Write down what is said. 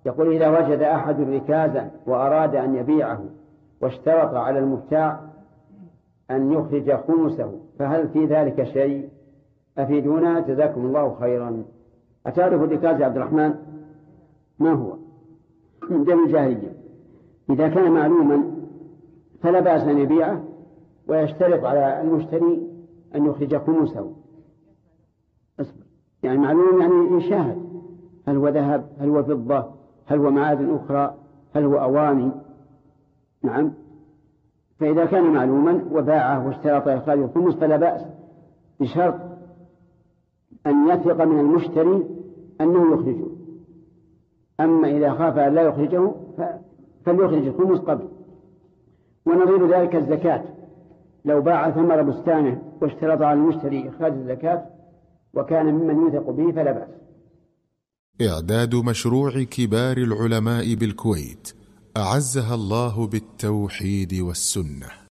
يقول إذا وجد أحد ركازا وأراد أن يبيعه واشترط على المبتاع أن يخرج خمسه فهل في ذلك شيء؟ أفيدونا جزاكم الله خيرا. أتعرف الركاز يا عبد الرحمن ما هو؟ من دم الجاهلية. إذا كان معلوما فلا بأس أن يبيعه ويشترط على المشتري أن يخرج خمسه. يعني معلوم يعني يشاهد هل هو ذهب، هل هو فضة، هل هو معادن أخرى، هل هو أواني. نعم. فإذا كان معلوما وباعه واشترط إخراج الخمس فلا بأس، بشرط أن يثق من المشتري أنه يخرجه. أما إذا خاف أن لا يخرجه فليخرج الخمس قبل. ونظير ذلك الزكاة، لو باع ثمر بستانه واشترط على المشتري إخراج الزكاة وكان ممن يثق به فلا بأس. إعداد مشروع كبار العلماء بالكويت أعزها الله بالتوحيد والسنة.